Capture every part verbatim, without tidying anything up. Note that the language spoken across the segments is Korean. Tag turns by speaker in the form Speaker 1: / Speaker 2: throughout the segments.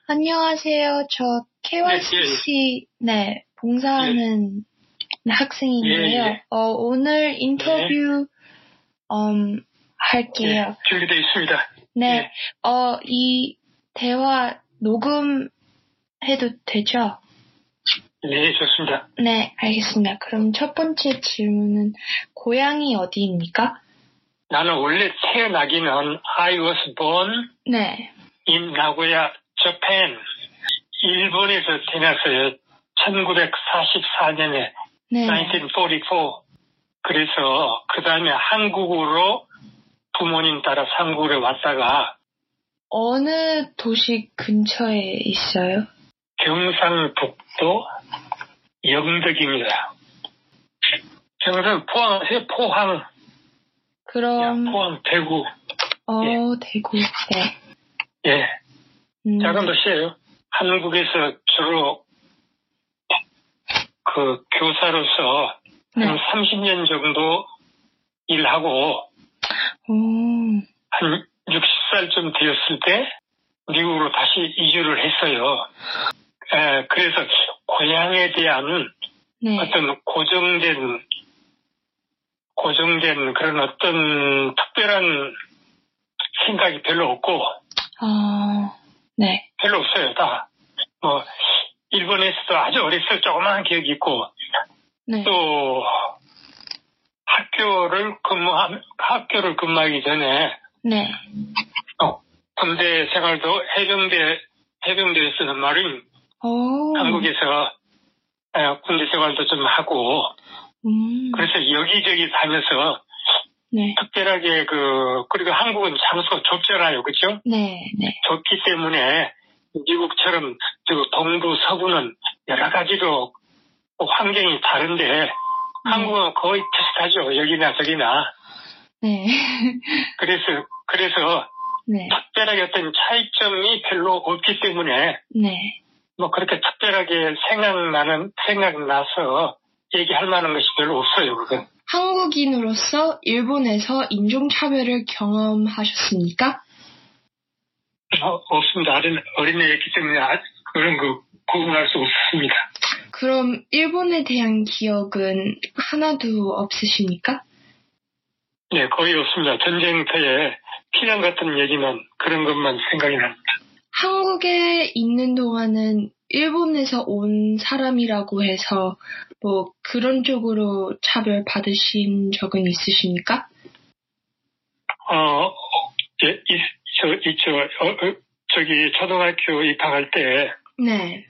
Speaker 1: 안녕하세요. 저 케이와이씨 네, 봉사하는 예. 학생인데요.
Speaker 2: 예, 예.
Speaker 1: 어, 오늘 인터뷰 예. 음, 할게요.
Speaker 2: 예, 준비되어 있습니다.
Speaker 1: 네,
Speaker 2: 예.
Speaker 1: 어, 이 대화 녹음해도 되죠?
Speaker 2: 네, 좋습니다.
Speaker 1: 네, 알겠습니다. 그럼 첫 번째 질문은 고향이 어디입니까?
Speaker 2: 나는 원래 태어나기는 I was born
Speaker 1: 네.
Speaker 2: in Nagoya, Japan. 일본에서 태어났어요. 천구백사십사 년에
Speaker 1: 네.
Speaker 2: 천구백사십사. 그래서 그 다음에 한국으로 부모님 따라 한국에 왔다가
Speaker 1: 어느 도시 근처에 있어요?
Speaker 2: 경상북도 영덕입니다. 경상 포항, 포항.
Speaker 1: 그럼
Speaker 2: 야, 포항, 대구.
Speaker 1: 어,
Speaker 2: 예.
Speaker 1: 대구. 네.
Speaker 2: 예.
Speaker 1: 음.
Speaker 2: 작은 도시예요. 한국에서 주로 그 교사로서
Speaker 1: 네.
Speaker 2: 한 삼십 년 정도 일하고
Speaker 1: 오.
Speaker 2: 한 육십 살쯤 되었을 때 미국으로 다시 이주를 했어요. 에, 그래서 고향에 대한
Speaker 1: 네.
Speaker 2: 어떤 고정된 고정된 그런 어떤 특별한 생각이 별로 없고
Speaker 1: 아, 네.
Speaker 2: 별로 없어요. 다 뭐 일본에서도 아주 어렸을 때 조그마한 기억이 있고
Speaker 1: 네.
Speaker 2: 또 학교를 근무함 학교를 근무하기 전에
Speaker 1: 네.
Speaker 2: 어, 군대 생활도 해병대 해병대에서는 말인
Speaker 1: 오.
Speaker 2: 한국에서 에, 군대 생활도 좀 하고
Speaker 1: 음.
Speaker 2: 그래서 여기저기 다녀서
Speaker 1: 네.
Speaker 2: 특별하게 그 그리고 한국은 장소가 좁잖아요, 그렇죠?
Speaker 1: 네, 네.
Speaker 2: 좁기 때문에 미국처럼 동부 서부는 여러 가지로 환경이 다른데 네. 한국은 거의 비슷하죠, 여기나 저기나.
Speaker 1: 네.
Speaker 2: 그래서 그래서
Speaker 1: 네.
Speaker 2: 특별하게 어떤 차이점이 별로 없기 때문에
Speaker 1: 네.
Speaker 2: 뭐 그렇게 특별하게 생각나는 생각나서 얘기할 만한 것이 별로 없어요, 그건.
Speaker 1: 한국인으로서 일본에서 인종차별을 경험하셨습니까?
Speaker 2: 어, 없습니다. 어린, 어린애였기 때문에 그런 거 구분할 수 없습니다.
Speaker 1: 그럼 일본에 대한 기억은 하나도 없으십니까?
Speaker 2: 네, 거의 없습니다. 전쟁터에 피난 같은 얘기만 그런 것만 생각이 납니다.
Speaker 1: 한국에 있는 동안은 일본에서 온 사람이라고 해서 뭐 그런 쪽으로 차별 받으신 적은 있으십니까?
Speaker 2: 어, 예, 있, 저, 있죠. 어, 어, 저기 초등학교 입학할 때
Speaker 1: 네.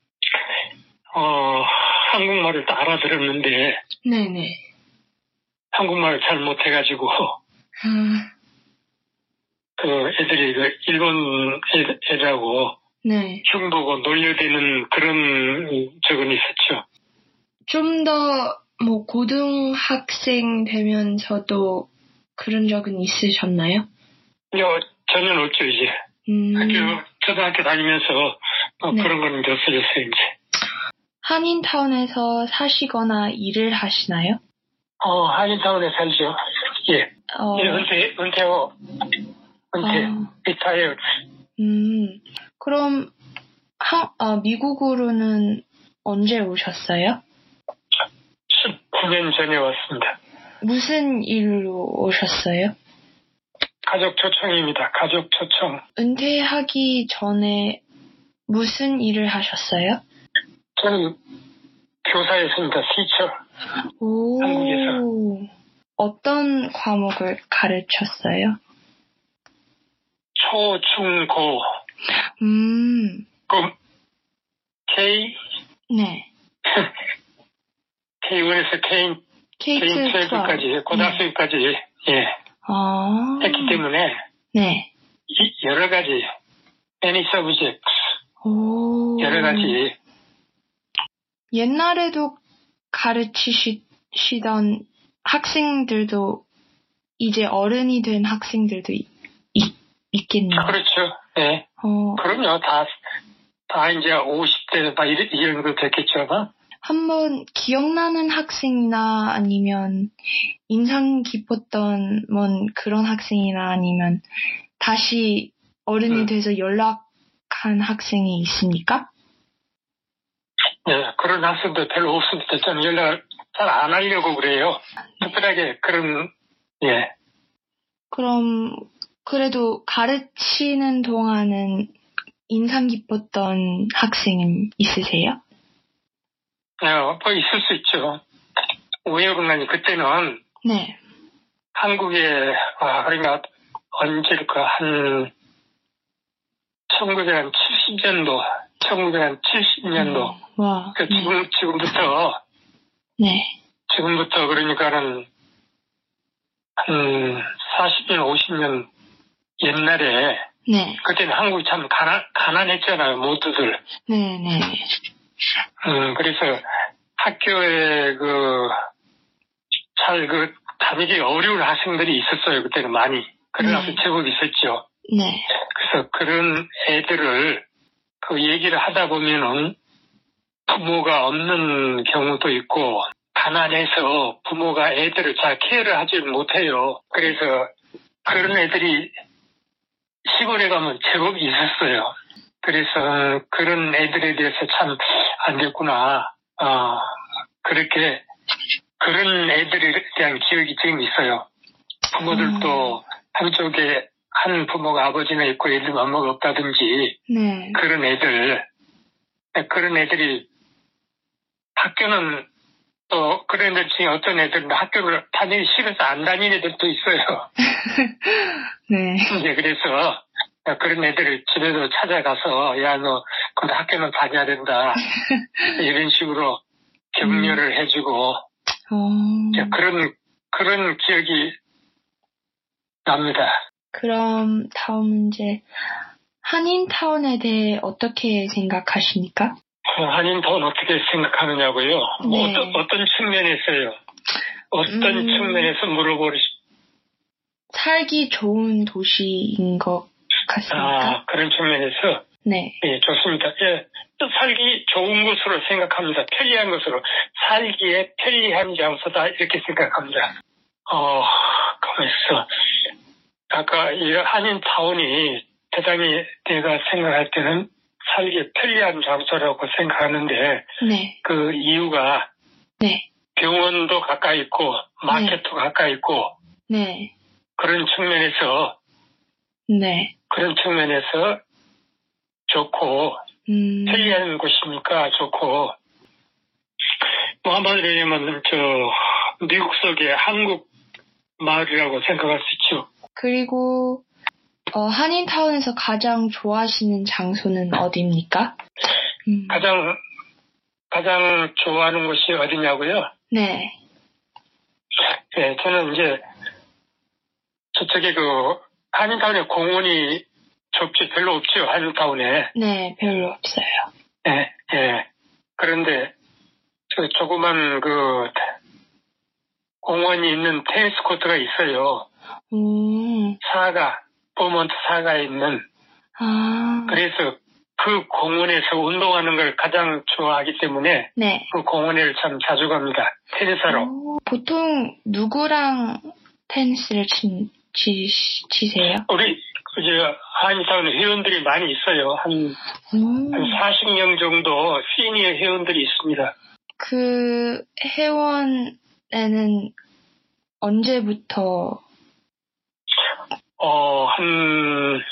Speaker 2: 어, 한국말을 다 알아들었는데
Speaker 1: 네네.
Speaker 2: 한국말을 잘 못해가지고
Speaker 1: 아.
Speaker 2: 그 애들이 그 일본 애들하고
Speaker 1: 네.
Speaker 2: 흉보고 놀려대는 그런 적은 있었죠.
Speaker 1: 좀 더 뭐 고등학생 되면서도 그런 적은 있으셨나요?
Speaker 2: 요, 전혀 없죠, 이제.
Speaker 1: 음.
Speaker 2: 학교, 초등학교 다니면서 어,
Speaker 1: 네.
Speaker 2: 그런 거는 없어졌어요, 이제.
Speaker 1: 한인타운에서 사시거나 일을 하시나요?
Speaker 2: 어, 한인타운에 살죠. 예.
Speaker 1: 어.
Speaker 2: 예, 은퇴, 은퇴고, 은퇴,
Speaker 1: 아.
Speaker 2: 리타이어.
Speaker 1: 음, 그럼, 하, 아, 미국으로는 언제 오셨어요?
Speaker 2: 십구 년 전에 왔습니다.
Speaker 1: 무슨 일로 오셨어요?
Speaker 2: 가족 초청입니다. 가족 초청.
Speaker 1: 은퇴하기 전에 무슨 일을 하셨어요?
Speaker 2: 저는 교사였습니다. 티처.
Speaker 1: 오.
Speaker 2: 한국에서.
Speaker 1: 어떤 과목을 가르쳤어요?
Speaker 2: 초, 중, 고.
Speaker 1: 음.
Speaker 2: 그럼 K?
Speaker 1: 네.
Speaker 2: 케이원에서 K, K12까지, 고등학생까지, 네. 예.
Speaker 1: 아.
Speaker 2: 했기 때문에.
Speaker 1: 네.
Speaker 2: 이, 여러 가지, any subjects.
Speaker 1: 오.
Speaker 2: 여러 가지.
Speaker 1: 옛날에도 가르치시던 학생들도 이제 어른이 된 학생들도 있, 있, 있겠네요.
Speaker 2: 그렇죠. 네.
Speaker 1: 어.
Speaker 2: 그럼요. 다, 다 이제 오십 대 다 이런, 이런 정도 됐겠죠.
Speaker 1: 한번 기억나는 학생이나 아니면 인상 깊었던 뭔 그런 학생이나 아니면 다시 어른이
Speaker 2: 음.
Speaker 1: 돼서 연락하고 연락한 학생이 있습니까?
Speaker 2: 네, 그런 학생도 별로 없습니다. 저는 연락을 잘 안 하려고 그래요. 특별하게 그런, 예.
Speaker 1: 그럼 그래도 가르치는 동안은 인상 깊었던 학생 있으세요?
Speaker 2: 네, 뭐 있을 수 있죠. 왜 그러냐면 그때는
Speaker 1: 네.
Speaker 2: 한국에, 아, 그러니까 언제일까, 한 천구백칠십 년도, 천구백칠십 년도.
Speaker 1: 음, 와.
Speaker 2: 그 지금,
Speaker 1: 네.
Speaker 2: 지금부터,
Speaker 1: 네.
Speaker 2: 지금부터 그러니까는 한 사십 년, 오십 년 옛날에,
Speaker 1: 네.
Speaker 2: 그때는 한국이 참 가난, 가난했잖아요, 모두들.
Speaker 1: 네네.
Speaker 2: 음, 그래서 학교에 그, 잘 그, 다니기 어려운 학생들이 있었어요, 그때는 많이. 그런
Speaker 1: 네.
Speaker 2: 학생 제법 있었죠.
Speaker 1: 네.
Speaker 2: 그래서 그런 애들을 그 얘기를 하다 보면은 부모가 없는 경우도 있고, 가난해서 부모가 애들을 잘 케어를 하지 못해요. 그래서 그런 애들이 시골에 가면 제법 있었어요. 그래서 그런 애들에 대해서 참 안 됐구나. 어, 그렇게 그런 애들에 대한 기억이 지금 있어요. 부모들도
Speaker 1: 음.
Speaker 2: 한쪽에 한 부모가 아버지나 있고 예를 들면 엄마가 없다든지
Speaker 1: 네.
Speaker 2: 그런 애들, 그런 애들이 학교는 또 그런 애들 중에 어떤 애들은 학교를 다니기 싫어서 안 다니는 애들도 있어요.
Speaker 1: 네.
Speaker 2: 이제 그래서 그런 애들을 집에서 찾아가서 야, 너 근데 학교는 다녀야 된다. 이런 식으로 격려를 음. 해주고
Speaker 1: 어.
Speaker 2: 그런 그런 기억이 납니다.
Speaker 1: 그럼 다음 문제. 한인타운에 대해 어떻게 생각하십니까?
Speaker 2: 한인타운 어떻게 생각하느냐고요?
Speaker 1: 네.
Speaker 2: 뭐 어떤, 어떤 측면에서요? 어떤
Speaker 1: 음,
Speaker 2: 측면에서 물어보시?
Speaker 1: 살기 좋은 도시인 것 같습니까?
Speaker 2: 아, 그런 측면에서?
Speaker 1: 네.
Speaker 2: 예, 좋습니다. 예, 살기 좋은 곳으로 생각합니다. 편리한 곳으로. 살기에 편리한 장소다, 이렇게 생각합니다. 어, 가만있어. 아까 이 한인타운이 대단히 내가 생각할 때는 살기 편리한 장소라고 생각하는데,
Speaker 1: 네.
Speaker 2: 그 이유가,
Speaker 1: 네.
Speaker 2: 병원도 가까이 있고, 마켓도 네. 가까이 있고,
Speaker 1: 네.
Speaker 2: 그런 측면에서,
Speaker 1: 네.
Speaker 2: 그런 측면에서 좋고,
Speaker 1: 음.
Speaker 2: 편리한 곳이니까 좋고, 뭐 한마디로 얘기하면, 저, 미국 속의 한국 마을이라고 생각할 수 있죠.
Speaker 1: 그리고, 어, 한인타운에서 가장 좋아하시는 장소는 어디입니까?
Speaker 2: 음. 가장, 가장 좋아하는 곳이 어디냐고요?
Speaker 1: 네.
Speaker 2: 네, 저는 이제, 저쪽에 그, 한인타운에 공원이 좁지 별로 없죠, 한인타운에.
Speaker 1: 네, 별로 없어요.
Speaker 2: 네, 네. 그런데, 저 조그만 그, 공원이 있는 테니스 코트가 있어요.
Speaker 1: 음.
Speaker 2: 사가, 버몬트 사가에 있는.
Speaker 1: 아.
Speaker 2: 그래서 그 공원에서 운동하는 걸 가장 좋아하기 때문에
Speaker 1: 네.
Speaker 2: 그 공원에 참 자주 갑니다. 테니스하러.
Speaker 1: 오, 보통 누구랑 테니스를 치, 치, 치세요?
Speaker 2: 우리 이제 한인타운 회원들이 많이 있어요. 한,
Speaker 1: 음.
Speaker 2: 한 사십 명 정도 시니어 회원들이 있습니다.
Speaker 1: 그 회원에는 언제부터?
Speaker 2: 어, 한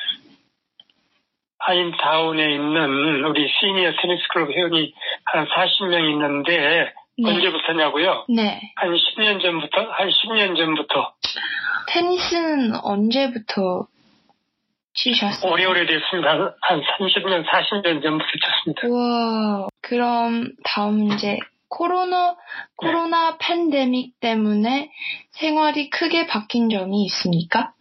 Speaker 2: 한인타운에 있는 우리 시니어 테니스 클럽 회원이 한 사십 명 있는데 네. 언제부터냐고요?
Speaker 1: 네.
Speaker 2: 한 십 년 전부터? 한 십 년 전부터.
Speaker 1: 테니스는 언제부터 치셨어요?
Speaker 2: 오래오래 됐습니다. 한 삼십 년, 사십 년 전부터 쳤습니다.
Speaker 1: 우와. 그럼 다음 문제. 코로나, 코로나 네. 팬데믹 때문에 생활이 크게 바뀐 점이 있습니까?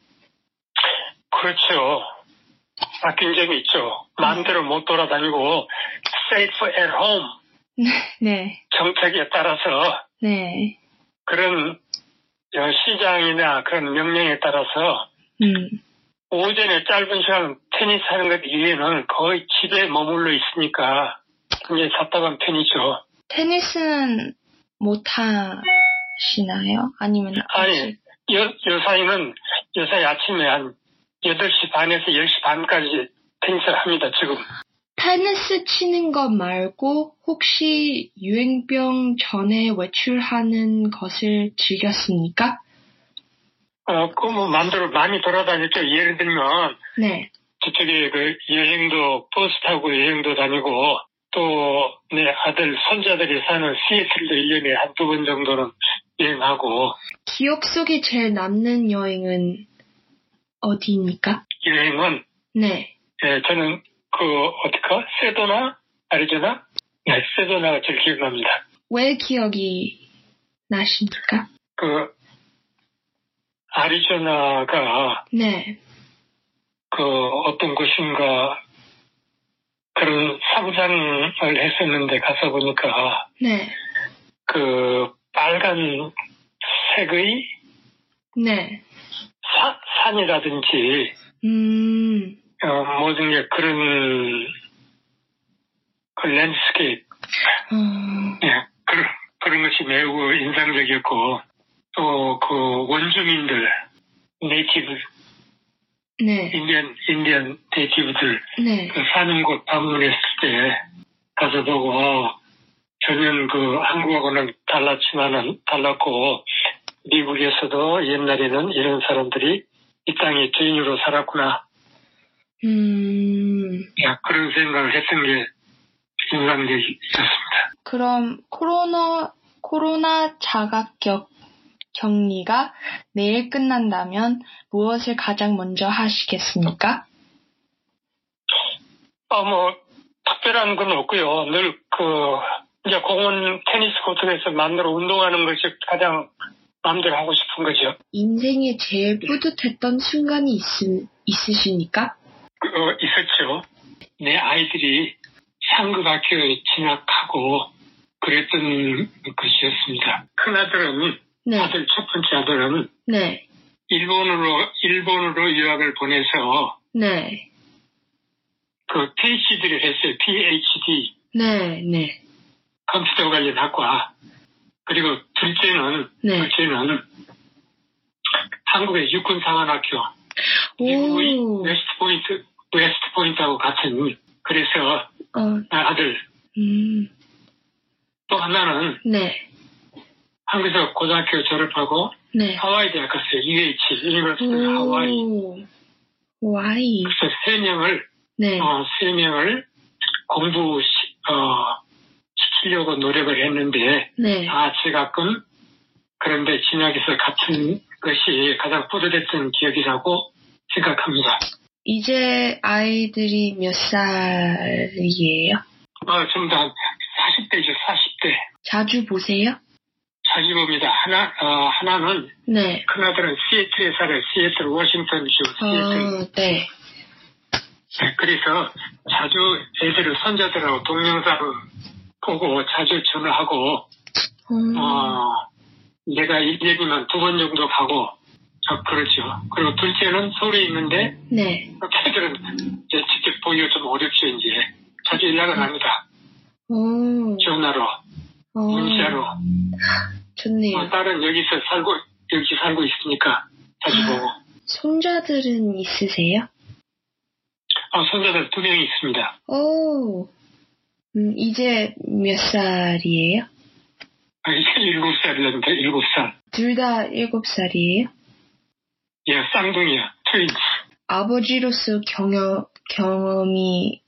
Speaker 2: 그렇죠. 바뀐 점이 있죠. 마음대로 못 돌아다니고 safe at home
Speaker 1: 네.
Speaker 2: 정책에 따라서
Speaker 1: 네.
Speaker 2: 그런 시장이나 그런 명령에 따라서
Speaker 1: 음.
Speaker 2: 오전에 짧은 시간 테니스 하는 것 이외에는 거의 집에 머물러 있으니까 굉장히 답답한 편이죠.
Speaker 1: 테니스는 못 하시나요? 아니면
Speaker 2: 아니 여, 여사이는 여사이 아침에 한 여덟 시 반에서 열 시 반까지 테니스를 합니다, 지금.
Speaker 1: 테니스 치는 것 말고 혹시 유행병 전에 외출하는 것을 즐겼습니까?
Speaker 2: 어, 그, 뭐, 마음대로 많이 돌아다녔죠. 예를 들면,
Speaker 1: 네.
Speaker 2: 저쪽에 그 여행도, 버스 타고 여행도 다니고, 또, 내 아들, 손자들이 사는 시애틀도 일 년에 한두 번 정도는 여행하고.
Speaker 1: 기억 속에 제일 남는 여행은 어디입니까?
Speaker 2: 여행은?
Speaker 1: 네.
Speaker 2: 예, 저는 그, 어디까? 세도나? 아리조나? 네, 세도나가 제일 기억납니다.
Speaker 1: 왜 기억이 나십니까?
Speaker 2: 그, 아리조나가.
Speaker 1: 네.
Speaker 2: 그, 어떤 곳인가, 그런 상상을 했었는데 가서 보니까.
Speaker 1: 네.
Speaker 2: 그, 빨간색의.
Speaker 1: 네.
Speaker 2: 사, 산이라든지.
Speaker 1: 음.
Speaker 2: 어, 모든 게 그런, 그 랜드스케이프.
Speaker 1: 음.
Speaker 2: 예, 그런, 그런 것이 매우 인상적이었고, 또 그 원주민들, 네이티브,
Speaker 1: 네.
Speaker 2: 인디언, 인디언 네이티브들,
Speaker 1: 네.
Speaker 2: 그 사는 곳 방문했을 때 가서 보고, 어, 전혀 그 한국하고는 달랐지만은, 달랐고, 미국에서도 옛날에는 이런 사람들이 이 땅의 주인으로 살았구나.
Speaker 1: 음.
Speaker 2: 야, 그런 생각을 했던 게 인상적이었습니다.
Speaker 1: 그럼 코로나 코로나 자가격 격리가 내일 끝난다면 무엇을 가장 먼저 하시겠습니까?
Speaker 2: 어, 뭐 특별한 건 없고요. 늘 그 이제 공원 테니스 코트에서 마음대로 운동하는 것이 가장 마음대로 하고 싶은 거죠.
Speaker 1: 인생에 제일 뿌듯했던 순간이 있, 있으십니까?
Speaker 2: 어, 있었죠. 내 아이들이 상급학교에 진학하고 그랬던 것이었습니다. 큰아들은,
Speaker 1: 네.
Speaker 2: 아들 첫 번째 아들은
Speaker 1: 네.
Speaker 2: 일본으로, 일본으로 유학을 보내서
Speaker 1: 네.
Speaker 2: 그 피에이치디를 했어요. 피에이치디.
Speaker 1: 네. 네.
Speaker 2: 컴퓨터 관련 학과. 그리고 둘째는,
Speaker 1: 네.
Speaker 2: 둘째는 한국의 육군사관학교. 미국의 웨스트 포인트, 웨스트 포인트하고 같은, 그래서,
Speaker 1: 어.
Speaker 2: 아들.
Speaker 1: 음.
Speaker 2: 또 하나는,
Speaker 1: 네.
Speaker 2: 한국에서 고등학교 졸업하고,
Speaker 1: 네.
Speaker 2: 하와이 대학 갔어요. 유에이치, 유니버시티 하와이.
Speaker 1: 하와이.
Speaker 2: 그래서 세 명을,
Speaker 1: 네.
Speaker 2: 어, 세 명을 공부, 시, 어, 시키려고 노력을 했는데,
Speaker 1: 네.
Speaker 2: 아, 제가끔, 그런데 진학에서 같은 것이 가장 뿌듯했던 기억이라고 생각합니다.
Speaker 1: 이제 아이들이 몇 살이에요?
Speaker 2: 어, 전부 다 사십 대죠, 사십 대.
Speaker 1: 자주 보세요?
Speaker 2: 자주 봅니다. 하나, 어, 하나는,
Speaker 1: 네.
Speaker 2: 큰아들은 시애틀에 살아요. 시애틀, 워싱턴주, 시애틀.
Speaker 1: 어, 네.
Speaker 2: 네, 그래서 자주 애들을, 손자들하고 동영상을 보고 자주 전화하고,
Speaker 1: 음.
Speaker 2: 어, 내가 일 년이면 두 번 정도 가고, 어, 그렇죠. 그리고 둘째는 서울에 있는데,
Speaker 1: 네.
Speaker 2: 애들은 이제 직접 보기가 좀 어렵죠, 이제. 자주 연락을 합니다.
Speaker 1: 오.
Speaker 2: 전화로,
Speaker 1: 오.
Speaker 2: 문자로.
Speaker 1: 좋네요.
Speaker 2: 어, 딸은 여기서 살고, 여기 살고 있으니까 자주 보고.
Speaker 1: 손자들은 있으세요?
Speaker 2: 어, 손자들 두 명이 있습니다.
Speaker 1: 오. 음, 이제 몇 살이에요?
Speaker 2: 아, 이제 일곱 살이라는데, 일곱 살.
Speaker 1: 둘 다 일곱 살이에요?
Speaker 2: 예, 쌍둥이야, 트윈스.
Speaker 1: 아버지로서 경험, 경험이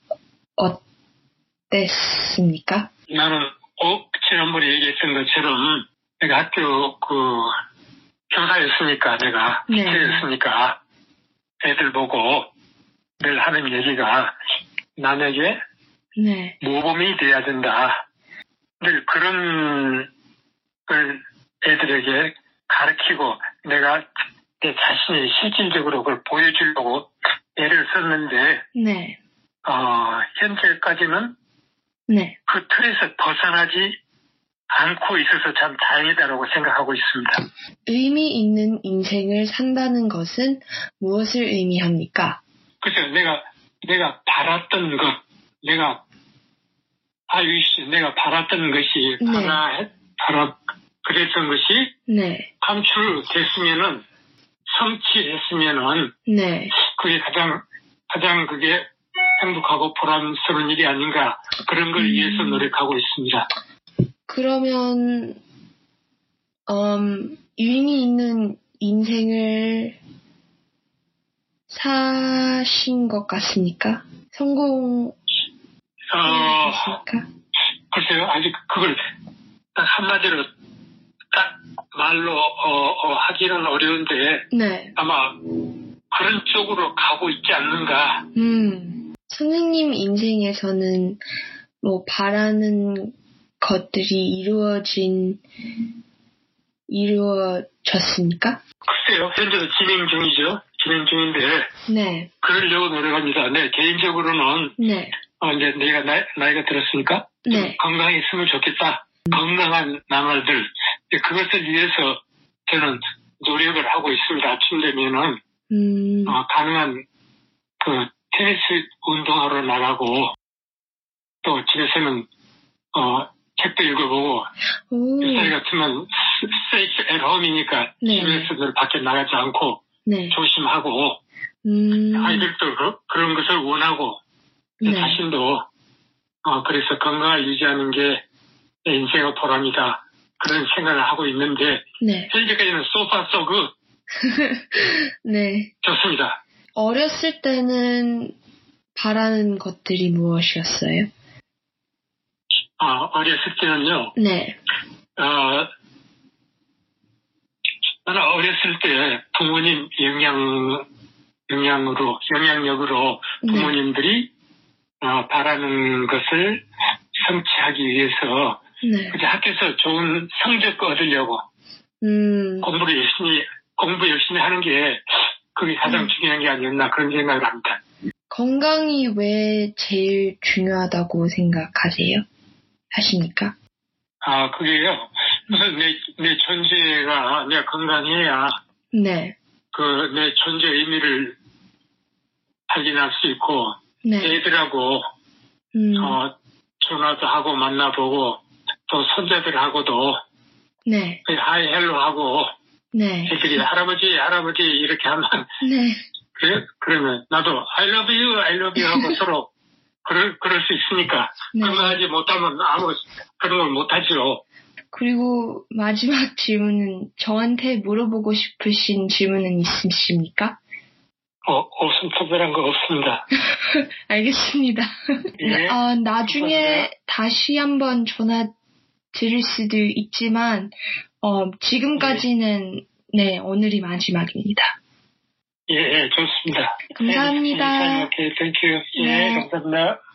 Speaker 1: 어땠습니까?
Speaker 2: 나는, 어, 지난번에 얘기했던 것처럼, 내가 학교, 그, 교사였으니까, 내가,
Speaker 1: 네.
Speaker 2: 티처였으니까, 애들 보고 늘 하는 얘기가, 남에게
Speaker 1: 네.
Speaker 2: 모범이 돼야 된다. 늘 그런 걸 애들에게 가르치고, 내가 내 자신이 실질적으로 그걸 보여주려고 애를 썼는데,
Speaker 1: 네.
Speaker 2: 어, 현재까지는
Speaker 1: 네.
Speaker 2: 그 틀에서 벗어나지 않고 있어서 참 다행이다라고 생각하고 있습니다.
Speaker 1: 의미 있는 인생을 산다는 것은 무엇을 의미합니까?
Speaker 2: 그래서 내가, 내가 바랐던 것, 내가, 아유씨, 내가 바랐던 것이,
Speaker 1: 네.
Speaker 2: 바라, 바라, 그랬던 것이,
Speaker 1: 네.
Speaker 2: 감출됐으면은, 성취했으면은,
Speaker 1: 네.
Speaker 2: 그게 가장, 가장 그게 행복하고 보람스러운 일이 아닌가 그런 걸
Speaker 1: 음.
Speaker 2: 위해서 노력하고 있습니다.
Speaker 1: 그러면 음, 의미 있는 인생을 사신 것 같습니까? 성공
Speaker 2: 어,
Speaker 1: 했습니까?
Speaker 2: 글쎄요, 아직 그걸 딱 한마디로 딱 말로 어, 어, 하기는 어려운데
Speaker 1: 네.
Speaker 2: 아마 그런 쪽으로 가고 있지 않는가.
Speaker 1: 음, 선생님 인생에서는 뭐 바라는 것들이 이루어진 이루어졌습니까?
Speaker 2: 글쎄요, 현재도 진행 중이죠. 진행 중인데
Speaker 1: 네.
Speaker 2: 그러려고 노력합니다. 네, 개인적으로는
Speaker 1: 네.
Speaker 2: 어, 이제 내가 나이, 나이가 들었으니까
Speaker 1: 네.
Speaker 2: 건강했으면 좋겠다. 음. 건강한 나날들 그것을 위해서 저는 노력을 하고 있습니다. 아침 되면은
Speaker 1: 음.
Speaker 2: 어, 가능한 그 테니스 운동하러 나가고 또 집에서는 어, 책도 읽어보고 이 같으면 safe at home이니까 네. 집에서 늘 밖에 나가지 않고 네. 조심하고 음. 아이들도 그, 그런 것을 원하고 네. 자신도 어, 그래서 건강을 유지하는 게 내 인생의 보람이다. 그런 생각을 하고 있는데 네. 현재까지는 so far so good.
Speaker 1: 네.
Speaker 2: 좋습니다.
Speaker 1: 어렸을 때는 바라는 것들이 무엇이었어요?
Speaker 2: 아, 어렸을 때는요.
Speaker 1: 네.
Speaker 2: 어, 나는 어렸을 때 부모님 영향, 영향으로, 영향력으로 부모님들이 네. 어, 바라는 것을 성취하기 위해서 네. 이제 학교에서 좋은 성적 얻으려고 음. 공부를 열심히, 공부 열심히 하는 게 그게 가장 음. 중요한 게 아니었나 그런 생각을 합니다.
Speaker 1: 건강이 왜 제일 중요하다고 생각하세요? 하십니까?
Speaker 2: 아, 그게요. 우선 내, 내 존재가 내가 건강해야 네. 그 내 존재 의미를 발견할 수 있고 네. 애들하고 음. 어, 전화도 하고 만나보고 또 손자들하고도 네. 하이 헬로 하고 네. 애들이 할아버지 할아버지 이렇게 하면 네. 그래? 그러면 나도 I love you, I love you 하고 서로 그럴, 그럴 수 있으니까 네. 건강하지 못하면 아무 그런 걸 못하죠.
Speaker 1: 그리고 마지막 질문은 저한테 물어보고 싶으신 질문은 있으십니까?
Speaker 2: 어, 없음 특별한 거 없습니다.
Speaker 1: 알겠습니다. 예. 어, 나중에 감사합니다. 다시 한번 전화 드릴 수도 있지만 어, 지금까지는 네. 네, 오늘이 마지막입니다.
Speaker 2: 예, 예, 좋습니다.
Speaker 1: 감사합니다.
Speaker 2: 오케이, 땡큐. 예,
Speaker 1: 네.
Speaker 2: 감사합니다.